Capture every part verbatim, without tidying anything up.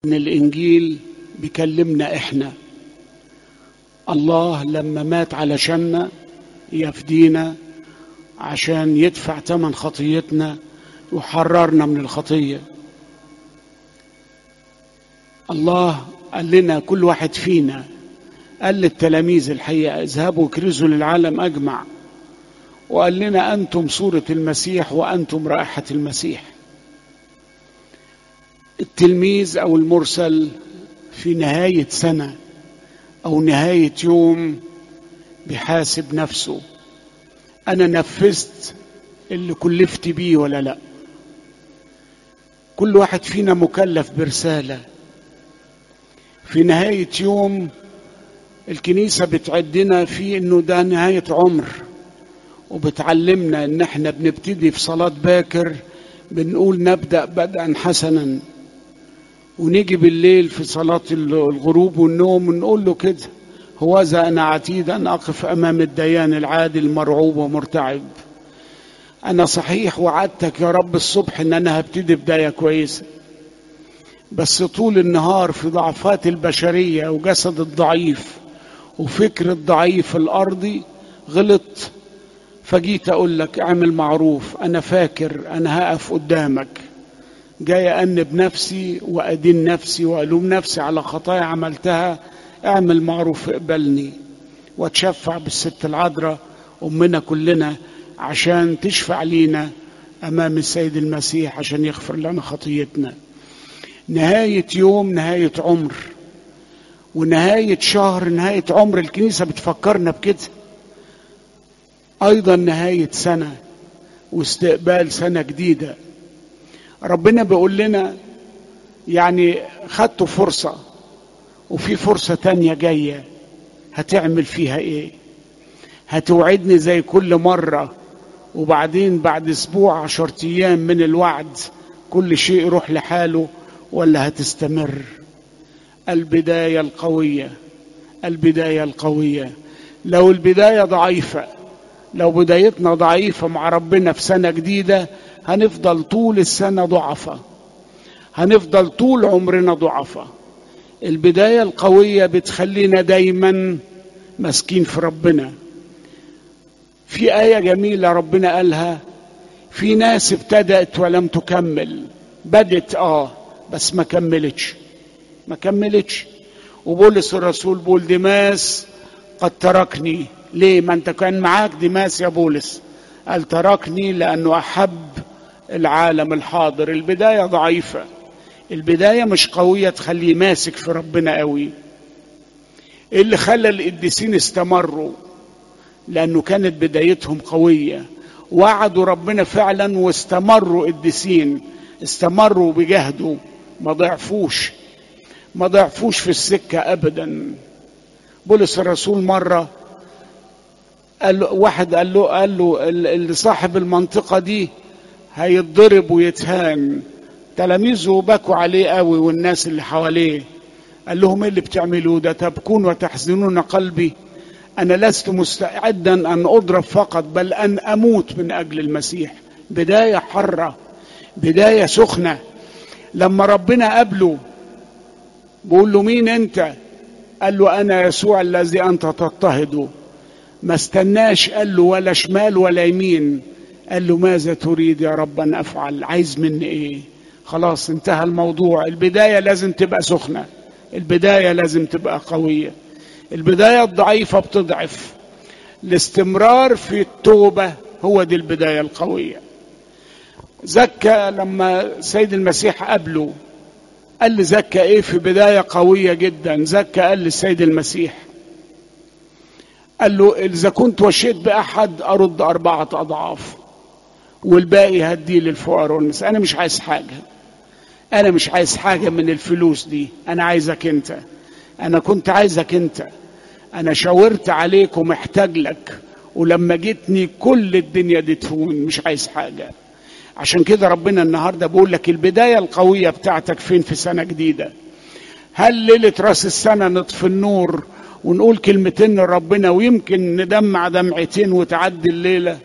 إن الإنجيل بيكلمنا إحنا. الله لما مات علشاننا يفدينا عشان يدفع ثمن خطيتنا وحررنا من الخطية. الله قال لنا كل واحد فينا، قال للتلاميذ الحقيقة اذهبوا كرزوا للعالم أجمع، وقال لنا أنتم صورة المسيح وأنتم رائحة المسيح. التلميذ أو المرسل في نهاية سنة أو نهاية يوم بيحاسب نفسه، أنا نفذت اللي كلفت بيه ولا لا؟ كل واحد فينا مكلف برسالة. في نهاية يوم الكنيسة بتعدنا فيه إنه ده نهاية عمر، وبتعلمنا إن احنا بنبتدي في صلاة باكر بنقول نبدأ بدءا حسنا، ونيجي بالليل في صلاة الغروب والنوم ونقول له كده: هوذا أنا عتيد أن أقف أمام الديان العادل مرعوب ومرتعب. أنا صحيح وعدتك يا رب الصبح إن أنا هبتدي بداية كويسة، بس طول النهار في ضعفات البشرية وجسد الضعيف وفكر الضعيف الأرضي غلط، فجيت أقول لك اعمل معروف، أنا فاكر أنا هقف قدامك، جاي أنب نفسي وأدين نفسي وألوم نفسي على خطايا عملتها، اعمل معروف اقبلني. واتشفع بالست العذراء أمنا كلنا عشان تشفع لينا أمام السيد المسيح عشان يغفر لنا خطيتنا. نهاية يوم نهاية عمر، ونهاية شهر نهاية عمر. الكنيسة بتفكرنا بكده. أيضا نهاية سنة واستقبال سنة جديدة. ربنا بيقول لنا يعني خدتوا فرصة وفي فرصة تانية جاية، هتعمل فيها ايه؟ هتوعدني زي كل مرة وبعدين بعد اسبوع عشر ايام من الوعد كل شيء يروح لحاله، ولا هتستمر؟ البداية القوية، البداية القوية. لو البداية ضعيفة، لو بدايتنا ضعيفة مع ربنا في سنة جديدة، هنفضل طول السنة ضعفة، هنفضل طول عمرنا ضعفة. البداية القوية بتخلينا دايما مسكين في ربنا. في آية جميلة ربنا قالها: في ناس ابتدأت ولم تكمل، بدت اه بس ما كملتش، ما كملتش. وبولس الرسول بيقول: ديماس قد تركني. ليه؟ ما انت كان معاك ديماس يا بولس. قال: تركني لأنه أحب العالم الحاضر. البداية ضعيفة، البداية مش قوية تخليه ماسك في ربنا قوي. اللي خلى القديسين استمروا لأنه كانت بدايتهم قوية، وعدوا ربنا فعلا واستمروا قديسين، استمروا بجهدوا، ما ضعفوش ما ضعفوش في السكة أبدا. بولس الرسول مرة قال له واحد قال له قال له اللي صاحب المنطقة دي هيتضرب ويتهان. تلاميذه بكوا عليه قوي والناس اللي حواليه. قال لهم: ايه اللي بتعملوه ده؟ تبكون وتحزنون قلبي. انا لست مستعدا ان اضرب فقط، بل ان اموت من اجل المسيح. بداية حرة، بداية سخنة. لما ربنا قابله بقول له: مين انت؟ قال له: انا يسوع الذي انت تضطهده. ما استناش قال له ولا شمال ولا يمين، قال له: ماذا تريد يا رب ان افعل؟ عايز مني ايه؟ خلاص انتهى الموضوع. البداية لازم تبقى سخنة، البداية لازم تبقى قوية. البداية الضعيفة بتضعف. الاستمرار في التوبة هو دي البداية القوية. زكى لما سيد المسيح قابله قال لي: زكى ايه؟ في بداية قوية جدا. زكى قال للسيد المسيح، قال له: إذا كنت وشيت بأحد أرد أربعة أضعاف والباقي هديه للفقراء والمساكين. أنا مش عايز حاجة، أنا مش عايز حاجة من الفلوس دي، أنا عايزك أنت، أنا كنت عايزك أنت. أنا شاورت عليك ومحتاج لك، ولما جيتني كل الدنيا دي تهون، مش عايز حاجة. عشان كده ربنا النهاردة بقول لك: البداية القوية بتاعتك فين في سنة جديدة؟ هل ليلة راس السنة نطفي النور ونقول كلمتين لربنا ويمكن ندمع دمعتين وتعدي الليلة،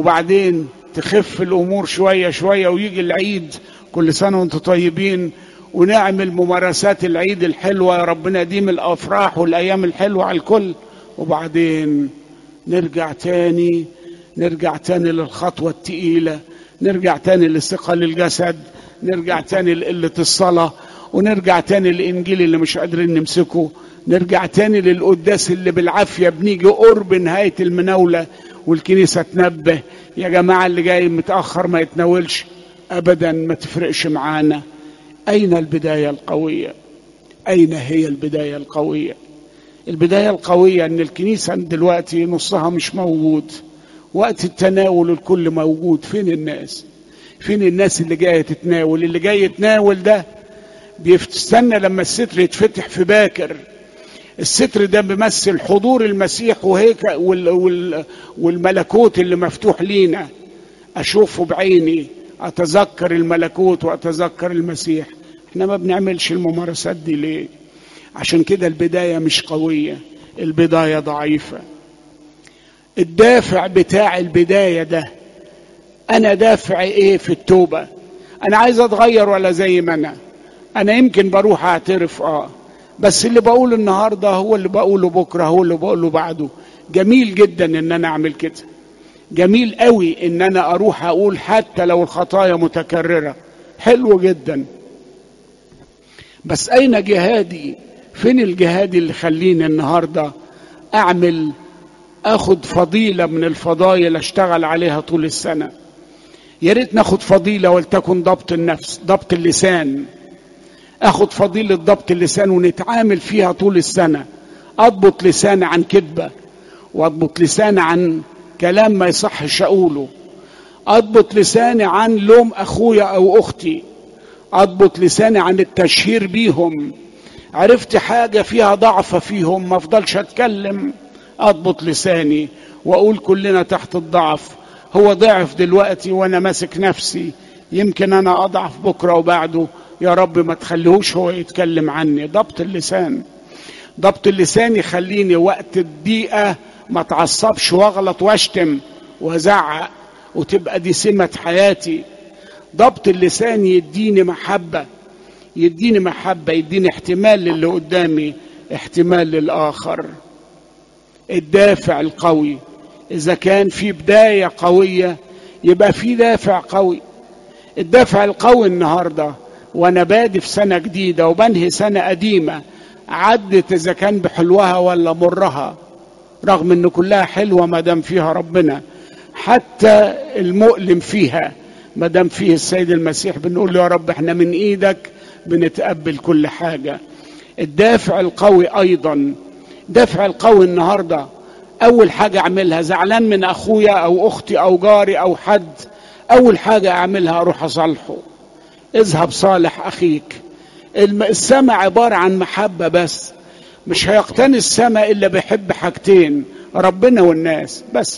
وبعدين تخف الأمور شوية شوية ويجي العيد كل سنة وانتم طيبين ونعمل ممارسات العيد الحلوة، يا ربنا يديم الأفراح والأيام الحلوة على الكل، وبعدين نرجع تاني نرجع تاني للخطوة التقيلة، نرجع تاني لثقل الجسد، نرجع تاني لقلة الصلاة، ونرجع تاني للإنجيل اللي مش قادرين نمسكه، نرجع تاني للقداس اللي بالعافية بنيجي قرب نهاية المناولة والكنيسة تنبه يا جماعة اللي جاي متأخر ما يتناولش أبدا، ما تفرقش معانا. أين البداية القوية؟ أين هي البداية القوية؟ البداية القوية أن الكنيسة دلوقتي نصها مش موجود، وقت التناول الكل موجود، فين الناس؟ فين الناس اللي جاية تتناول؟ اللي جاي يتناول ده بيستنى لما الستر يتفتح في باكر. الستر ده بيمثل حضور المسيح وهيك وال وال والملكوت اللي مفتوح لينا، أشوفه بعيني، أتذكر الملكوت وأتذكر المسيح. احنا ما بنعملش الممارسات دي ليه؟ عشان كده البداية مش قوية، البداية ضعيفة. الدافع بتاع البداية ده، أنا دافع إيه في التوبة؟ أنا عايز أتغير ولا زي ما أنا؟ أنا يمكن بروح أعترف آه بس اللي بقوله النهاردة هو اللي بقوله بكرة، هو اللي بقوله بعده. جميل جدا إن أنا أعمل كده، جميل قوي إن أنا أروح أقول حتى لو الخطايا متكررة، حلو جدا. بس أين جهادي؟ فين الجهاد اللي خليني النهاردة أعمل أخد فضيلة من الفضائل أشتغل عليها طول السنة؟ يا ريت ناخد فضيلة ولتكن ضبط النفس، ضبط اللسان. أخد فضيلة ضبط اللسان ونتعامل فيها طول السنة. أضبط لساني عن كذبة، وأضبط لساني عن كلام ما يصحش أقوله، أضبط لساني عن لوم أخويا أو أختي، أضبط لساني عن التشهير بيهم. عرفت حاجة فيها ضعف فيهم ما أفضلش أتكلم، أضبط لساني وأقول كلنا تحت الضعف. هو ضعف دلوقتي وأنا ماسك نفسي، يمكن أنا أضعف بكرة وبعده، يا رب ما تخليهوش هو يتكلم عني. ضبط اللسان، ضبط اللسان يخليني وقت الضيقة ما اتعصبش واغلط واشتم وازعق، وتبقى دي سمة حياتي. ضبط اللسان يديني محبة، يديني محبة، يديني احتمال للي قدامي، احتمال للآخر. الدافع القوي، إذا كان في بداية قوية يبقى في دافع قوي. الدافع القوي النهاردة وأنا بادي في سنة جديدة وبنهي سنة قديمة عدت، إذا كان بحلوها ولا مرها، رغم إن كلها حلوة ما دام فيها ربنا، حتى المؤلم فيها ما دام فيه السيد المسيح بنقول له يا رب احنا من ايدك بنتقبل كل حاجة. الدافع القوي ايضا، دافع القوي النهاردة اول حاجة اعملها، زعلان من اخويا او اختي او جاري او حد، اول حاجة اعملها اروح اصالحه. اذهب صالح اخيك. السماء عبارة عن محبة بس، مش هيقتني السماء الا بيحب حاجتين، ربنا والناس بس.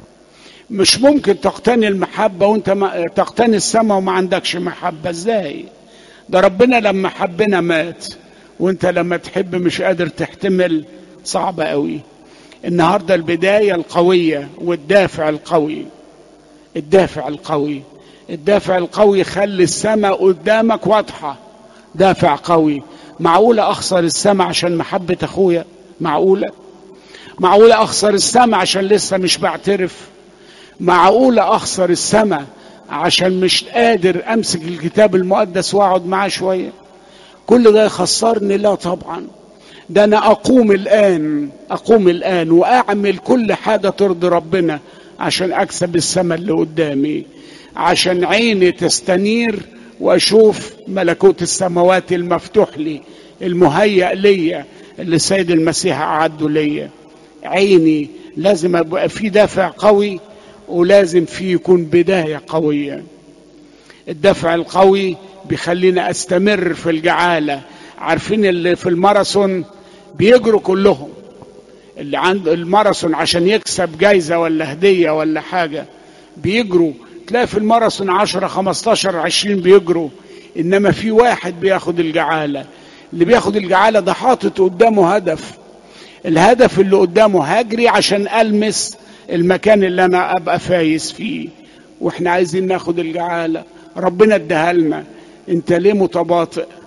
مش ممكن تقتني المحبة وانت ما تقتني السماء وما عندكش محبة. ازاي؟ ده ربنا لما حبنا مات، وانت لما تحب مش قادر تحتمل، صعبة قوي. النهاردة البداية القوية والدافع القوي، الدافع القوي الدافع القوي خلي السماء قدامك واضحة. دافع قوي. معقولة اخسر السماء عشان محبة اخويا؟ معقولة؟ معقولة اخسر السماء عشان لسه مش بعترف؟ معقولة أخسر السماء عشان مش قادر أمسك الكتاب المقدس وأقعد معاه شوية؟ كل ده يخسرني؟ لا طبعا. ده أنا أقوم الآن أقوم الآن وأعمل كل حاجة ترضي ربنا عشان أكسب السماء اللي قدامي، عشان عيني تستنير وأشوف ملكوت السماوات المفتوح لي المهيأ لي اللي السيد المسيح أعده لي. عيني لازم أبقى في دافع قوي، ولازم فيه يكون بداية قوية. الدفع القوي بيخلينا استمر في الجعالة. عارفين اللي في الماراثون بيجروا كلهم، اللي عند الماراثون عشان يكسب جايزة ولا هدية ولا حاجة بيجروا، تلاقي في الماراثون عشرة خمستاشر عشرين بيجروا، انما في واحد بياخد الجعالة. اللي بياخد الجعالة ده حاطط قدامه هدف، الهدف اللي قدامه هجري عشان ألمس المكان اللي انا ابقى فايز فيه. واحنا عايزين ناخد الجعالة، ربنا اداها لنا. انت ليه متباطئ؟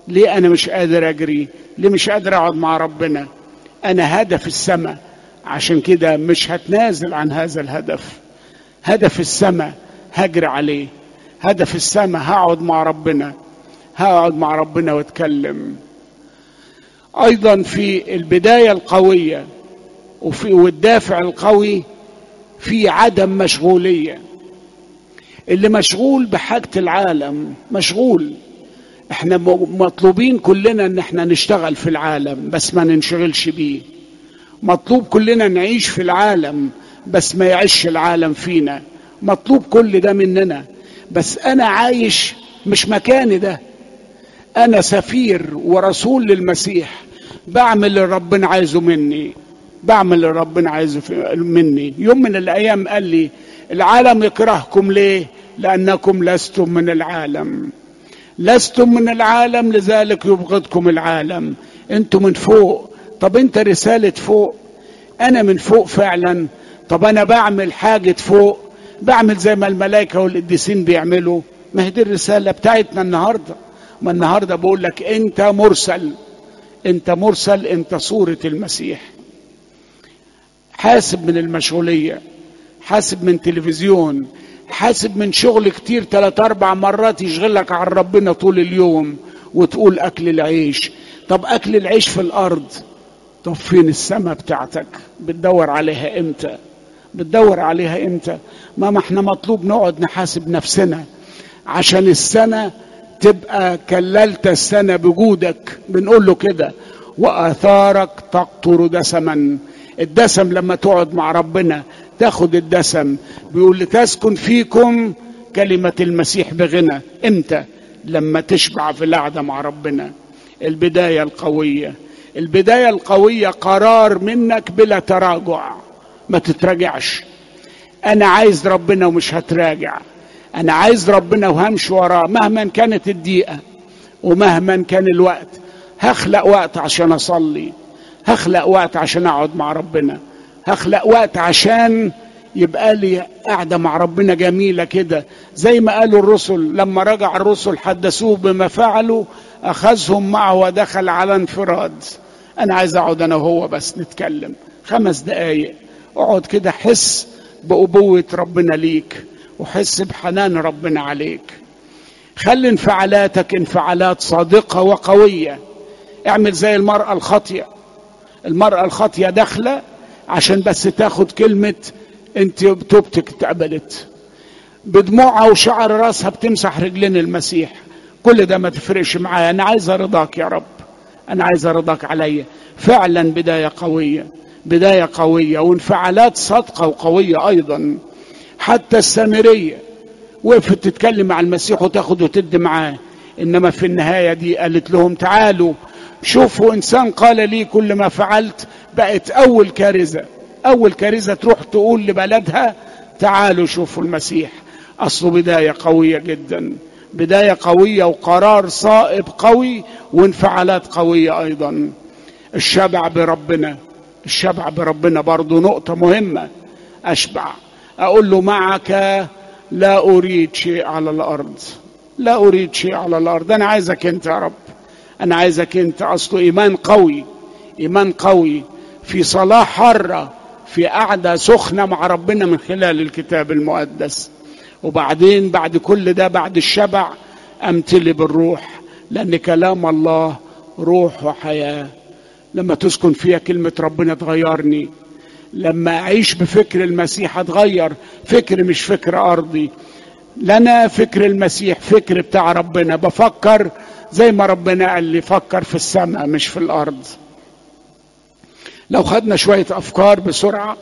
ليه انا مش قادر اجري؟ ليه مش قادر اقعد مع ربنا؟ انا هدف السماء، عشان كده مش هتنازل عن هذا الهدف. هدف السماء هجري عليه، هدف السماء هقعد مع ربنا، هقعد مع ربنا واتكلم. ايضا في البداية القوية وفي والدافع القوي في عدم مشغولية. اللي مشغول بحاجة العالم مشغول. احنا مطلوبين كلنا ان احنا نشتغل في العالم بس ما ننشغلش بيه. مطلوب كلنا نعيش في العالم بس ما يعيش العالم فينا. مطلوب كل ده مننا، بس انا عايش مش مكاني ده. انا سفير ورسول للمسيح، بعمل اللي ربنا عايزه مني، بعمل اللي ربنا عايزه مني. يوم من الايام قال لي العالم يكرهكم ليه؟ لانكم لستم من العالم. لستم من العالم لذلك يبغضكم العالم. انتم من فوق. طب انت رسالة فوق، انا من فوق فعلا. طب انا بعمل حاجة فوق، بعمل زي ما الملائكة والقديسين بيعملوا. ما هي دي الرسالة بتاعتنا النهاردة. ما النهاردة بقول لك انت مرسل، انت مرسل، انت صورة المسيح. حاسب من المشغولية، حاسب من تلفزيون، حاسب من شغل كتير ثلاث اربع مرات يشغلك عن ربنا طول اليوم وتقول اكل العيش. طب اكل العيش في الارض، طب فين السماء بتاعتك؟ بتدور عليها امتى؟ بتدور عليها امتى؟ ما ما احنا مطلوب نقعد نحاسب نفسنا عشان السنة تبقى كللت السنة بجودك. بنقول له كده وآثارك تقطر دسما. الدسم لما تقعد مع ربنا تاخد الدسم. بيقول لتسكن فيكم كلمة المسيح بغنى. امتى؟ لما تشبع في القعدة مع ربنا. البداية القوية، البداية القوية قرار منك بلا تراجع. ما تتراجعش. انا عايز ربنا ومش هتراجع. انا عايز ربنا وهمشي وراه مهما كانت الدقيقة ومهما كان الوقت. هخلق وقت عشان اصلي، هخلق وقت عشان اقعد مع ربنا، هخلق وقت عشان يبقى لي قاعدة مع ربنا جميلة كده. زي ما قالوا الرسل لما رجع الرسل حدثوه بما فعلوا، اخذهم معه ودخل على انفراد. انا عايز اقعد انا وهو بس نتكلم خمس دقايق. اقعد كده حس بأبوة ربنا ليك وحس بحنان ربنا عليك. خلي انفعالاتك انفعالات صادقة وقوية. اعمل زي المرأة الخاطية. المرأة الخاطية داخلة عشان بس تاخد كلمة انت توبتك اتقبلت. بدموعها وشعر راسها بتمسح رجلين المسيح. كل ده ما تفرقش معايا. انا عايز رضاك يا رب، انا عايز رضاك عليا. فعلا بداية قوية، بداية قوية وانفعالات صادقة وقوية ايضا. حتى السامرية وقفت تتكلم مع المسيح وتاخد وتد معاه، انما في النهاية دي قالت لهم تعالوا شوفوا انسان قال لي كل ما فعلت. بقت اول كارثة، اول كارثة تروح تقول لبلدها تعالوا شوفوا المسيح. اصله بداية قوية جدا، بداية قوية وقرار صائب قوي وانفعالات قوية ايضا. الشبع بربنا، الشبع بربنا برضو نقطة مهمة. اشبع، اقول له معك لا اريد شيء على الارض، لا اريد شيء على الارض. انا عايزك انت يا رب، انا عايزك انت. اصله ايمان قوي، ايمان قوي في صلاة حرة، في قعدة سخنة مع ربنا من خلال الكتاب المقدس. وبعدين بعد كل ده، بعد الشبع امتلي بالروح، لان كلام الله روح وحياة. لما تسكن فيها كلمة ربنا تغيرني. لما اعيش بفكر المسيح اتغير. فكر مش فكر ارضي، لنا فكر المسيح، فكر بتاع ربنا. بفكر زي ما ربنا قال لي فكر في السماء مش في الارض. لو خدنا شوية افكار بسرعة،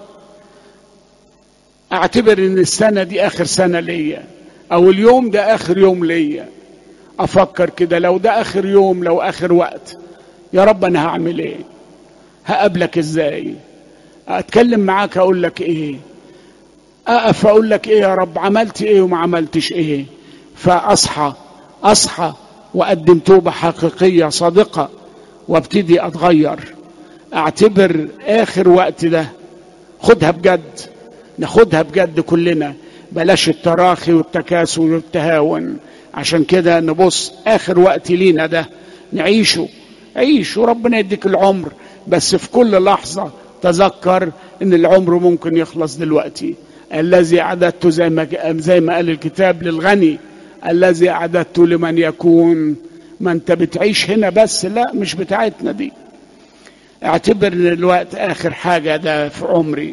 اعتبر ان السنة دي اخر سنة ليا، او اليوم ده اخر يوم ليا. افكر كده لو ده اخر يوم، لو اخر وقت، يا رب انا هعمل ايه؟ هقابلك ازاي؟ اتكلم معاك اقول لك ايه؟ اقف اقول لك ايه يا رب؟ عملت ايه وما عملتش ايه؟ فاصحى اصحى واقدم توبة حقيقية صادقة وابتدي اتغير. اعتبر اخر وقت ده خدها بجد، ناخدها بجد كلنا. بلاش التراخي والتكاسل والتهاون. عشان كده نبص اخر وقت لينا ده نعيشه. عيش وربنا يديك العمر، بس في كل لحظة تذكر ان العمر ممكن يخلص دلوقتي. الذي اعددته زي ما زي ما قال الكتاب للغني، الذي اعددته لمن يكون. ما انت بتعيش هنا بس، لا مش بتاعتنا دي. اعتبر ان الوقت اخر حاجة ده في عمري.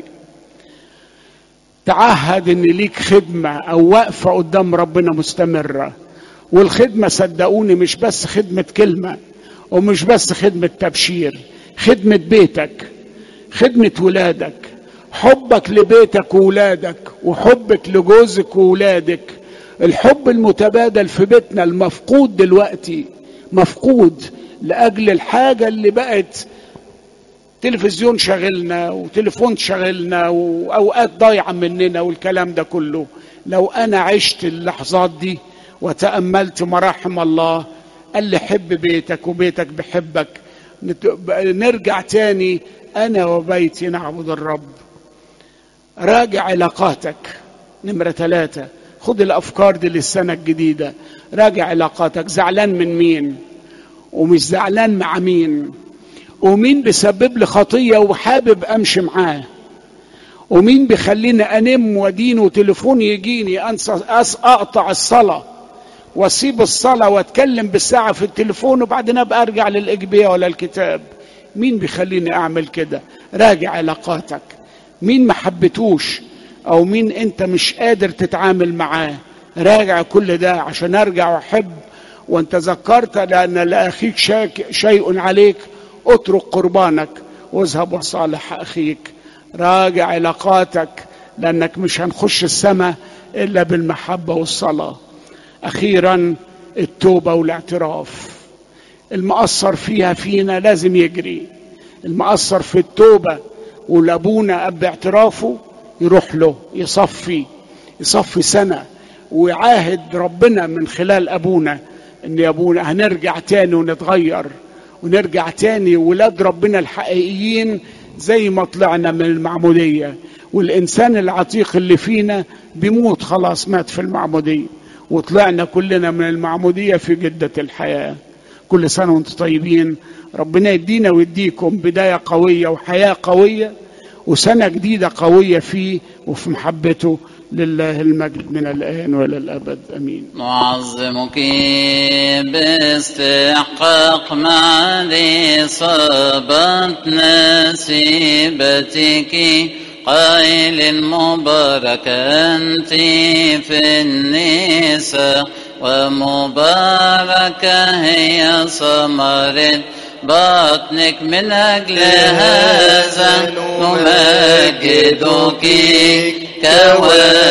تعهد ان ليك خدمة او وقفة قدام ربنا مستمرة. والخدمة صدقوني مش بس خدمة كلمة، ومش بس خدمة تبشير، خدمة بيتك، خدمة ولادك، حبك لبيتك وولادك، وحبك لجوزك وولادك. الحب المتبادل في بيتنا المفقود دلوقتي، مفقود لأجل الحاجة اللي بقت تلفزيون شغلنا وتليفون شغلنا وأوقات ضايعة مننا والكلام ده كله. لو أنا عشت اللحظات دي وتأملت مراحم الله، قال لي حب بيتك وبيتك بحبك، نرجع تاني أنا وبيتي نعبد الرب. راجع علاقاتك. نمرة ثلاثة، خد الأفكار دي للسنة الجديدة. راجع علاقاتك، زعلان من مين ومش زعلان مع مين، ومين بيسبب لي خطية وحابب أمشي معاه، ومين بيخليني أنم ودين وتليفون يجيني أنسى أقطع الصلاة واسيب الصلاة واتكلم بالساعة في التليفون وبعدين ابقى ارجع للإجبية ولا الكتاب. مين بيخليني اعمل كده؟ راجع علاقاتك. مين ما حبتوش او مين انت مش قادر تتعامل معاه؟ راجع كل ده عشان ارجع واحب. وانت ذكرت لان لاخيك شيء عليك اترك قربانك واذهب وصالح اخيك. راجع علاقاتك لانك مش هنخش السماء الا بالمحبة والصلاة. أخيرا التوبة والاعتراف. المقصر فيها فينا لازم يجري. المقصر في التوبة والأبونا أب اعترافه يروح له يصفي يصفي سنة ويعاهد ربنا من خلال أبونا إن يا أبونا هنرجع تاني ونتغير ونرجع تاني ولاد ربنا الحقيقيين زي ما طلعنا من المعمودية. والإنسان العتيق اللي فينا بيموت خلاص، مات في المعمودية، وطلعنا كلنا من المعمودية في جدة الحياة. كل سنة وانتم طيبين. ربنا يدينا ويديكم بداية قوية وحياة قوية وسنة جديدة قوية فيه وفي محبته. لله المجد من الآن وإلى الأبد آمين. نعظمك باستحقاق معالي صابت نسيبتك قائل مبارك أنت في النساء ومباركة هي ثمرة بطنك. من أجل هذا نمجدك كوالد